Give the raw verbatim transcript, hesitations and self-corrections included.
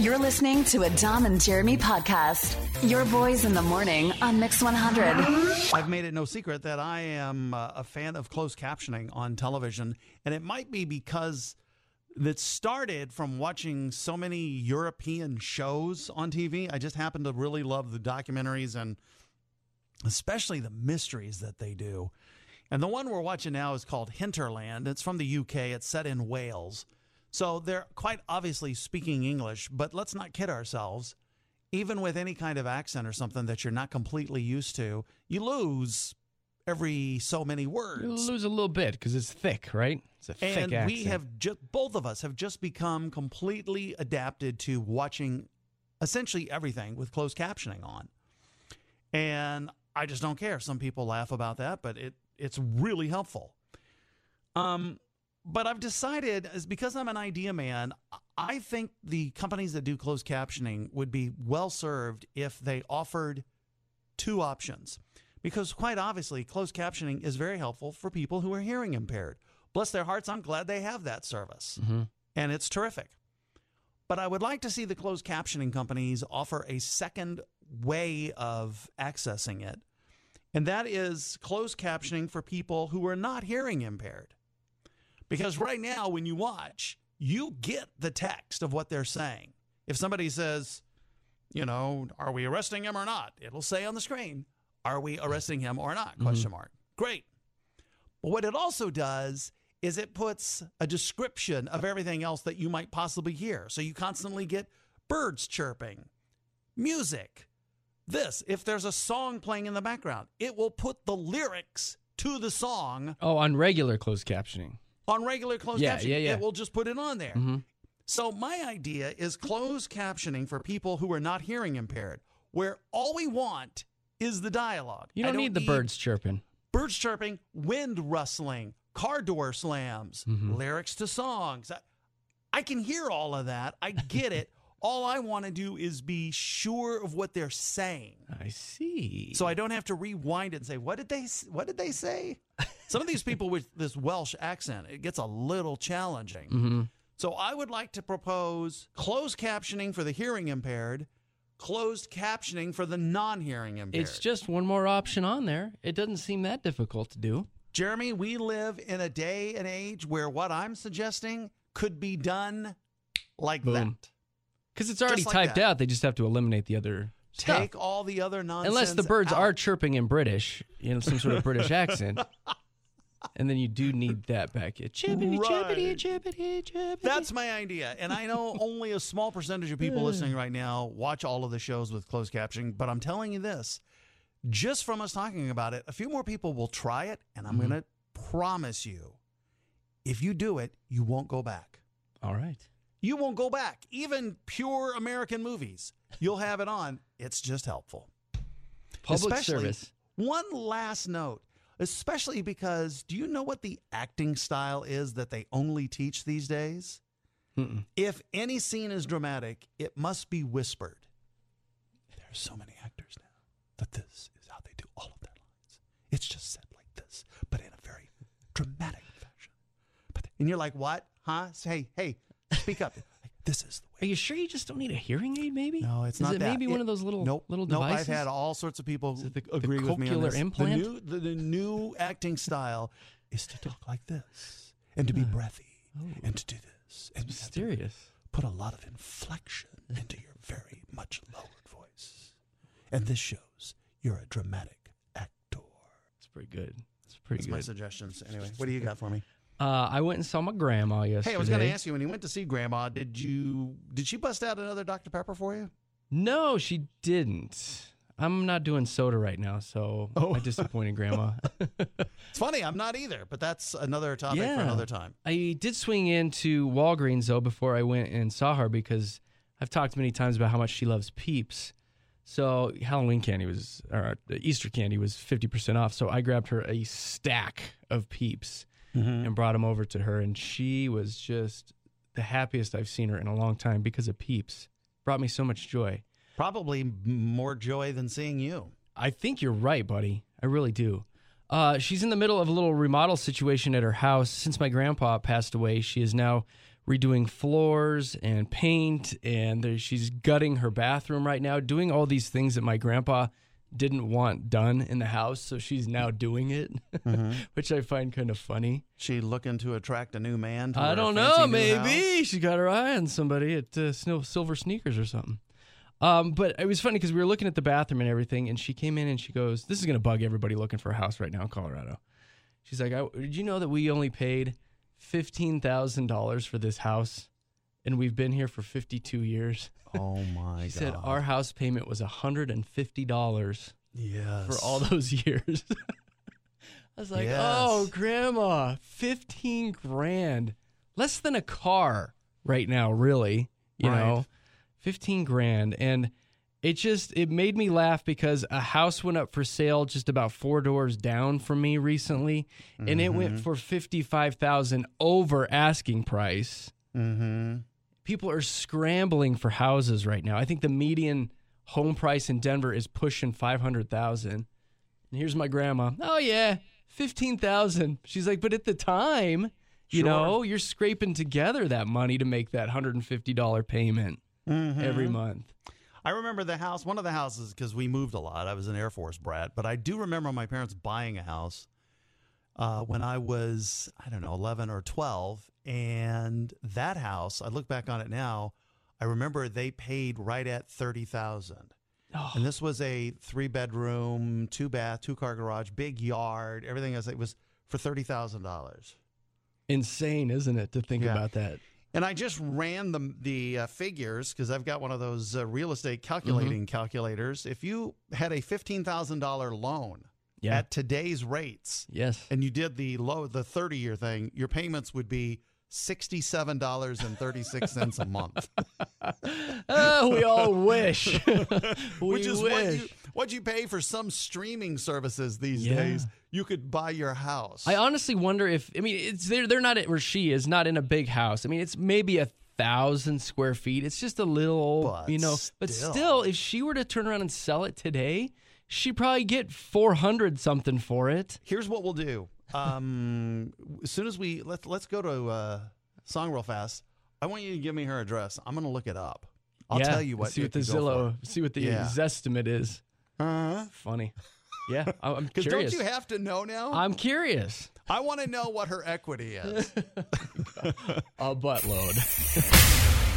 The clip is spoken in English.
You're listening to a Dom and Jeremy podcast. Your boys in the morning on Mix one hundred. I've made it no secret that I am uh, a fan of closed captioning on television, and it might be because that started from watching so many European shows on T V. I just happen to really love the documentaries and especially the mysteries that they do. And the one we're watching now is called Hinterland. It's from the U K. It's set in Wales. So they're quite obviously speaking English, but let's not kid ourselves. Even with any kind of accent or something that you're not completely used to, you lose every so many words. You lose a little bit because it's thick, right? It's a thick and accent. we have just, both of us have just become completely adapted to watching essentially everything with closed captioning on. And I just don't care. Some people laugh about that, but it it's really helpful. Um, but I've decided, is because I'm an idea man, I think the companies that do closed captioning would be well served if they offered two options. Because quite obviously, closed captioning is very helpful for people who are hearing impaired. Bless their hearts, I'm glad they have that service. Mm-hmm. And it's terrific. But I would like to see the closed captioning companies offer a second way of accessing it. And that is closed captioning for people who are not hearing impaired. Because right now, when you watch, you get the text of what they're saying. If somebody says, you know, are we arresting him or not? It'll say on the screen, are we arresting him or not? Mm-hmm. Question mark. Great. But what it also does is it puts a description of everything else that you might possibly hear. So you constantly get birds chirping, music, this. If there's a song playing in the background, it will put the lyrics to the song. Oh, on regular closed captioning. On regular closed Yeah, captioning. yeah, yeah. It will just put it on there. Mm-hmm. So my idea is closed captioning for people who are not hearing impaired, where all we want is the dialogue. You I don't, need the birds chirping. Birds chirping, wind rustling, car door slams, Mm-hmm. lyrics to songs. I, I can hear all of that. I get it. All I want to do is be sure of what they're saying. I see. So I don't have to rewind it and say, what did they what did they say? Some of these people with this Welsh accent, it gets a little challenging. Mm-hmm. So I would like to propose closed captioning for the hearing impaired, closed captioning for the non-hearing impaired. It's just one more option on there. It doesn't seem that difficult to do. Jeremy, we live in a day and age where what I'm suggesting could be done like Boom. that. Because it's already Just like typed that. out. They just have to eliminate the other stuff. Take all the other nonsense Unless the birds out. are chirping in British, you know, some sort of British accent. And then you do need that back. Chippity, Right. chippity, chippity, chippity. That's my idea. And I know only a small percentage of people listening right now watch all of the shows with closed captioning, but I'm telling you this, just from us talking about it, a few more people will try it, and I'm Mm-hmm. going to promise you, if you do it, you won't go back. All right. You won't go back. Even pure American movies, you'll have it on. It's just helpful. Public Especially- service. One last note, especially because do you know what the acting style is that they only teach these days? Mm-mm. If any scene is dramatic, it must be whispered. There are so many actors now that this is how they do all of their lines. It's just said like this, but in a very dramatic fashion. But and you're like, what? Huh? Say, hey, speak up. Like, this is the way. Are you sure you just don't need a hearing aid, maybe? No, it's Is not it that. maybe one of those little nope, little nope, devices? I've had all sorts of people Is it the- the agree with me on cochlear this. implant? The new, the, the new acting style is to talk like this and to be breathy and to do this. And you have to Mysterious. put a lot of inflection into your very much lowered voice. And this shows you're a dramatic actor. It's pretty good. It's pretty That's my good. suggestions. Anyway, what do you got for me? Uh, I went and saw my grandma yesterday. Hey, I was going to ask you, when you went to see Grandma, did you did she bust out another Doctor Pepper for you? No, she didn't. I'm not doing soda right now, so Oh. I disappointed Grandma. It's funny, I'm not either, but that's another topic for Yeah. another time. I did swing into Walgreens, though, before I went and saw her because I've talked many times about how much she loves Peeps. So Halloween candy was, or Easter candy was fifty percent off. So I grabbed her a stack of Peeps Mm-hmm. and brought them over to her. And she was just the happiest I've seen her in a long time because of Peeps. Brought me so much joy. Probably m- more joy than seeing you. I think you're right, buddy. I really do. Uh, she's in the middle of a little remodel situation at her house. Since my grandpa passed away, she is now redoing floors and paint, and there, she's gutting her bathroom right now, doing all these things that my grandpa didn't want done in the house, so she's now doing it, mm-hmm. which I find kind of funny. She looking to attract a new man? To I don't know, maybe. She got her eye on somebody at uh, Silver Sneakers or something. Um, but it was funny because we were looking at the bathroom and everything, and she came in and she goes, this is going to bug everybody looking for a house right now in Colorado. She's like, I, did you know that we only paid fifteen thousand dollars for this house, and we've been here for fifty-two years? Oh, my she God. said our house payment was one hundred fifty dollars yes. for all those years. I was like, yes. oh, Grandma, fifteen grand. Less than a car right now, really, you right. know, fifteen grand. And it just, it made me laugh because a house went up for sale just about four doors down from me recently, and mm-hmm. it went for fifty-five thousand dollars over asking price. Mm-hmm. People are scrambling for houses right now. I think the median home price in Denver is pushing five hundred thousand dollars. And here's my grandma. Oh, yeah, fifteen thousand dollars. She's like, but at the time, you sure. know, you're scraping together that money to make that one hundred fifty dollars payment mm-hmm. every month. I remember the house, one of the houses, because we moved a lot. I was an Air Force brat, but I do remember my parents buying a house uh, when I was, I don't know, eleven or twelve. And that house, I look back on it now, I remember they paid right at thirty thousand dollars. Oh. And this was a three bedroom, two bath, two car garage, big yard, everything else. It was for thirty thousand dollars. Insane, isn't it, to think yeah. about that? And I just ran the the uh, figures because I've got one of those uh, real estate calculating mm-hmm. calculators. If you had a fifteen thousand dollars loan yeah. at today's rates, yes, and you did the low the thirty year thing, your payments would be sixty-seven dollars and thirty-six cents a month. Oh, we all wish. we Which is wish. what you, what you pay for some streaming services these yeah. days. You could buy your house. I honestly wonder if, I mean, it's they're, they're not, or she is not in a big house. I mean, it's maybe a thousand square feet. It's just a little, but you know, still. but still, if she were to turn around and sell it today, she'd probably get four hundred something for it. Here's what we'll do. Um, as soon as we, let's, let's go to uh, Song real fast. I want you to give me her address. I'm going to look it up. I'll yeah, tell you what. See what the Zillow, see what the yeah. Zestimate is. Uh-huh. Funny. Yeah, I'm Because curious. don't you have to know now? I'm curious. I want to know what her equity is. A buttload.